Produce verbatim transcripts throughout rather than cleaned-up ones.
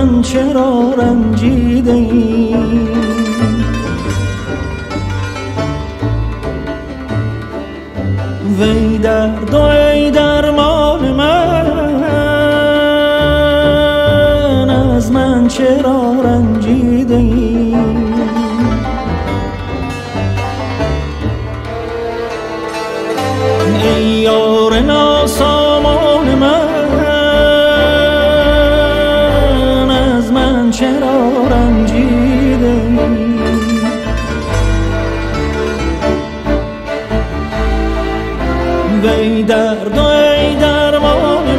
من چرا رنجیده ای؟ وی درد و ای درمان من، از من چرا رنجیده ای؟ ای یار ناسامان من، از من چرا رنجیده ای؟ وی درد و ای درمان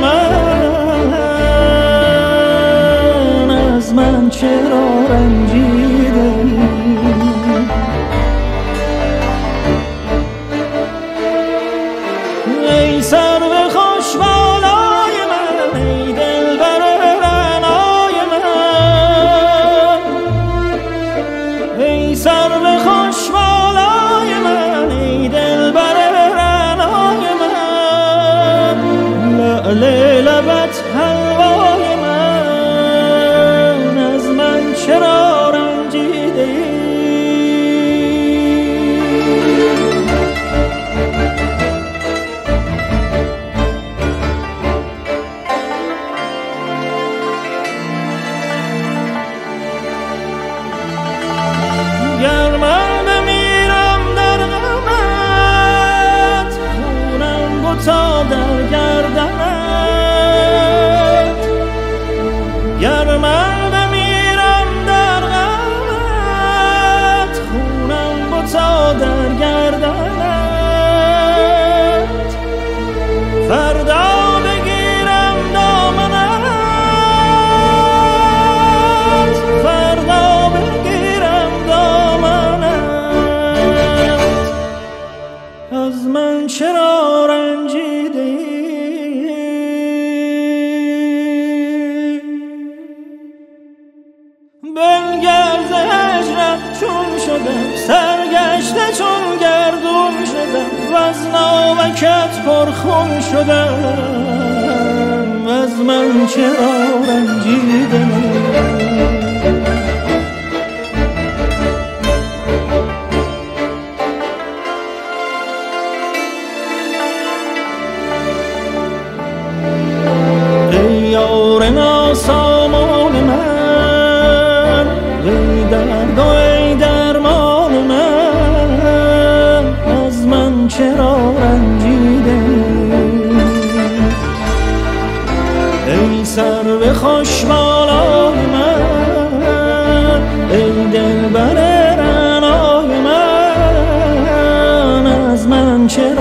من، از من چرا رنجیده ای؟ ای سرو خوش بالای من، ای دلبر رعنای من، ای سرو خوش بالای من، ای دلبر رعنای من، لعل لبت حلوای من، از من چرا رنجیده ای؟ گر من بمیرم در غمت، خونم بتا در گردنت. گر من بمیرم در غمت، خونم بتا در گردنت. فردا بگیرم دامنت، فردا بگیرم دامنت، از من چرا رنجیده ای؟ بنگر ز هجرت چون شدم، سرگشته چون گردون شدم، وز ناوکت پرخون شدم، از من چرا رنجیده ای؟ ای یار ناسامان من، وی درد و ای درمان من، از من چرا رنجیده ای؟ ای سرو خوش بالای من، ای دلبر رعنای من، از من چرا